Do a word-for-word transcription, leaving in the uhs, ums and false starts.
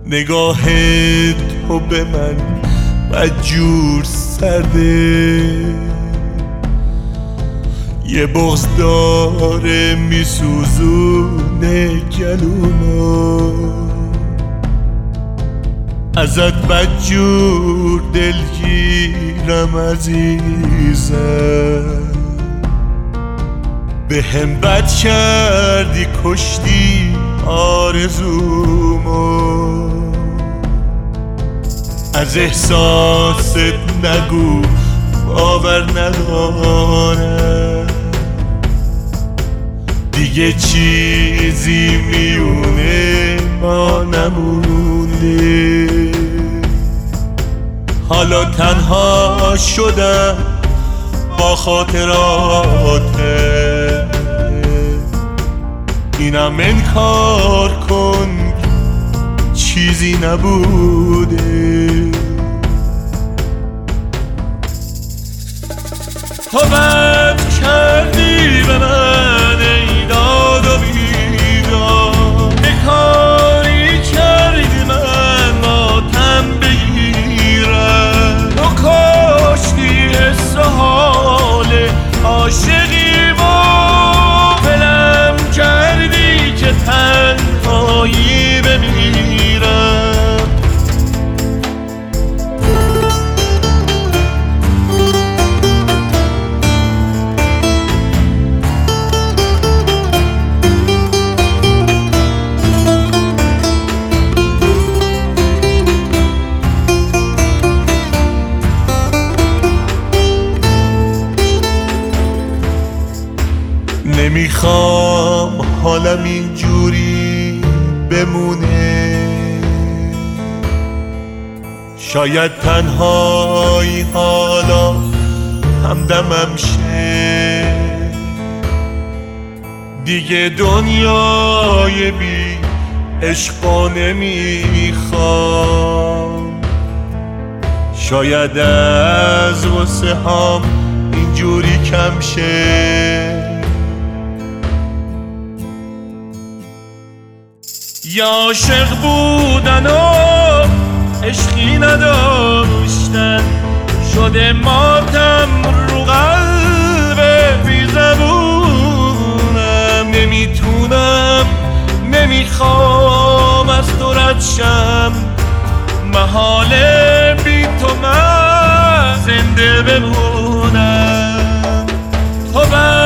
نگاه تو به من بدجور سرده، یه بغض داره میسوزونه گلومو، ازت بدجور دلگیرم عزیزم، به هم بد کردی کشتی آرزومو، از احساست نگو باور ندارم، دیگه چیزی میونه ما نمونده، حالا تنها شدم با خاطراته، اینم انکار کن چیزی نبوده. تو بد کردی به من ای داد و بیداد، یه کاری کردی من ماتم بگیرم، تو کشتی حس و حال عاشقی و دلم کردی که تنهایی بمیرم. نمیخوام حالم اینجوری بمونه، شاید تنهایی حالا همدمم شه، دیگه دنیای بی عشقا نمیخوام، شاید از واسه هم اینجوری کم شه، یا عاشق بودن و عشقی نداشتن، شده ماتم رو قلب بی زبونم، نمیتونم نمیخوام از تو رد شم، محاله بی تو من زنده بمونم. تو